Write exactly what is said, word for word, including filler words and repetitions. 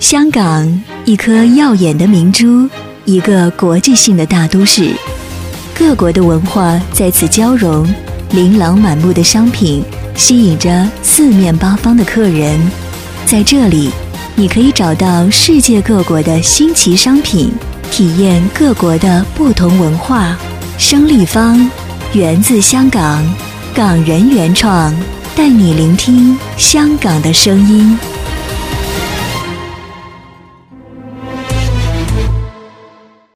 香港，一颗耀眼的明珠，一个国际性的大都市，各国的文化在此交融，琳琅满目的商品吸引着四面八方的客人。在这里，你可以找到世界各国的新奇商品，体验各国的不同文化。生立方，源自香港，港人原创，带你聆听香港的声音。